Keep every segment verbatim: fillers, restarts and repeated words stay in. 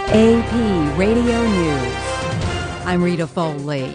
A P Radio News. I'm Rita Foley.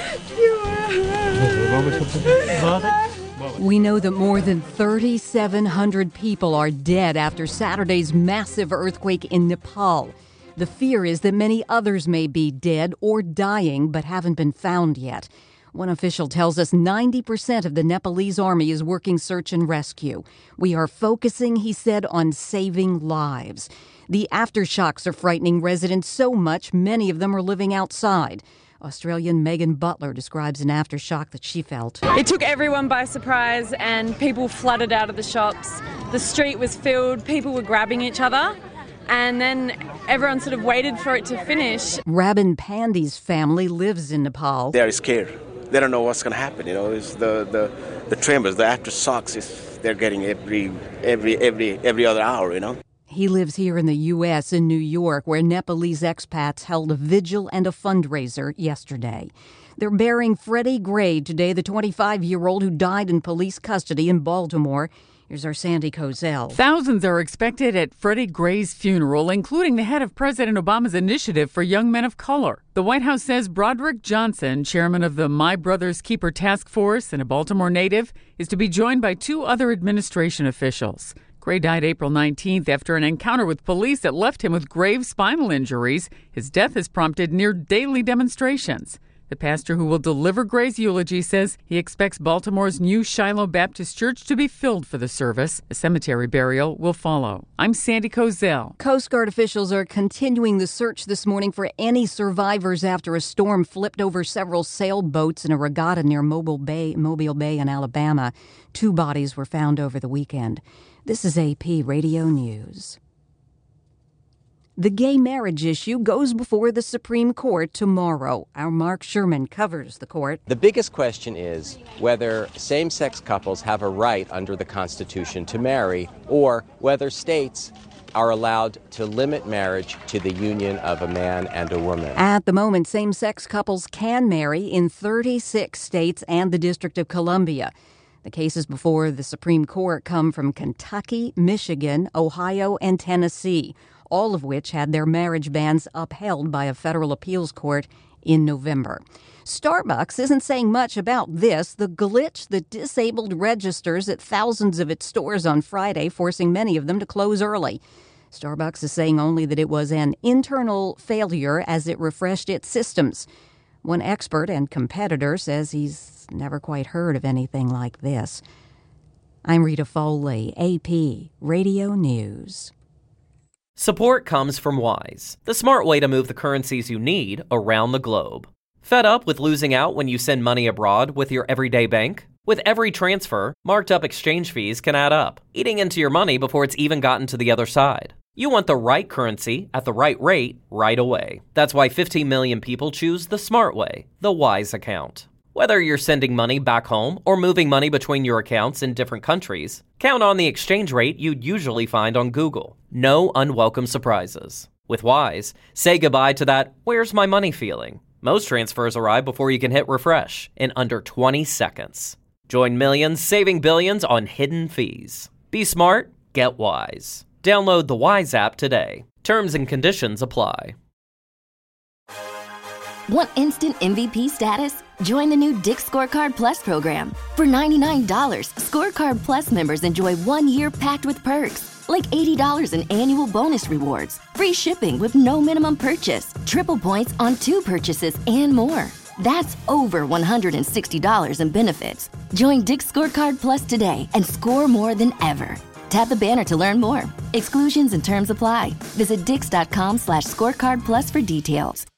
We know that more than three thousand seven hundred people are dead after Saturday's massive earthquake in Nepal. The fear is that many others may be dead or dying but haven't been found yet. One official tells us ninety percent of the Nepalese army is working search and rescue. We are focusing, he said, on saving lives. The aftershocks are frightening residents so much, many of them are living outside. Australian Megan Butler describes an aftershock that she felt. It took everyone by surprise and people flooded out of the shops. The street was filled, people were grabbing each other. And then everyone sort of waited for it to finish. Rabin Pandy's family lives in Nepal. They are scared. They don't know what's going to happen. You know, it's the, the, the tremors, the aftershocks, is they're getting every every every every other hour, you know. He lives here in the U S, in New York, where Nepalese expats held a vigil and a fundraiser yesterday. They're burying Freddie Gray today, the twenty-five-year-old who died in police custody in Baltimore. Here's our Sandy Kozel. Thousands are expected at Freddie Gray's funeral, including the head of President Obama's initiative for young men of color. The White House says Broderick Johnson, chairman of the My Brother's Keeper task force and a Baltimore native, is to be joined by two other administration officials. Gray died April nineteenth after an encounter with police that left him with grave spinal injuries. His death has prompted near daily demonstrations. The pastor who will deliver Gray's eulogy says he expects Baltimore's new Shiloh Baptist Church to be filled for the service. A cemetery burial will follow. I'm Sandy Kozel. Coast Guard officials are continuing the search this morning for any survivors after a storm flipped over several sailboats in a regatta near Mobile Bay, Mobile Bay in Alabama. Two bodies were found over the weekend. This is A P Radio News. The gay marriage issue goes before the Supreme Court tomorrow. Our Mark Sherman covers the court. The biggest question is whether same-sex couples have a right under the Constitution to marry, or whether states are allowed to limit marriage to the union of a man and a woman. At the moment, same-sex couples can marry in thirty-six states and the District of Columbia. The cases before the Supreme Court come from Kentucky, Michigan, Ohio, and Tennessee, all of which had their marriage bans upheld by a federal appeals court in November. Starbucks isn't saying much about this, the glitch that disabled registers at thousands of its stores on Friday, forcing many of them to close early. Starbucks is saying only that it was an internal failure as it refreshed its systems. One expert and competitor says he's never quite heard of anything like this. I'm Rita Foley, A P Radio News. Support comes from Wise, the smart way to move the currencies you need around the globe. Fed up with losing out when you send money abroad with your everyday bank? With every transfer, marked up exchange fees can add up, eating into your money before it's even gotten to the other side. You want the right currency at the right rate right away. That's why fifteen million people choose the smart way, the Wise account. Whether you're sending money back home or moving money between your accounts in different countries, count on the exchange rate you'd usually find on Google. No unwelcome surprises. With Wise, say goodbye to that "where's my money" feeling. Most transfers arrive before you can hit refresh in under twenty seconds. Join millions saving billions on hidden fees. Be smart, get Wise. Download the Wise app today. Terms and conditions apply. Want instant M V P status? Join the new Dick's Scorecard Plus program. For ninety-nine dollars, Scorecard Plus members enjoy one year packed with perks, like eighty dollars in annual bonus rewards, free shipping with no minimum purchase, triple points on two purchases, and more. That's over one hundred sixty dollars in benefits. Join Dick's Scorecard Plus today and score more than ever. Tap the banner to learn more. Exclusions and terms apply. Visit dix.com slash scorecard plus for details.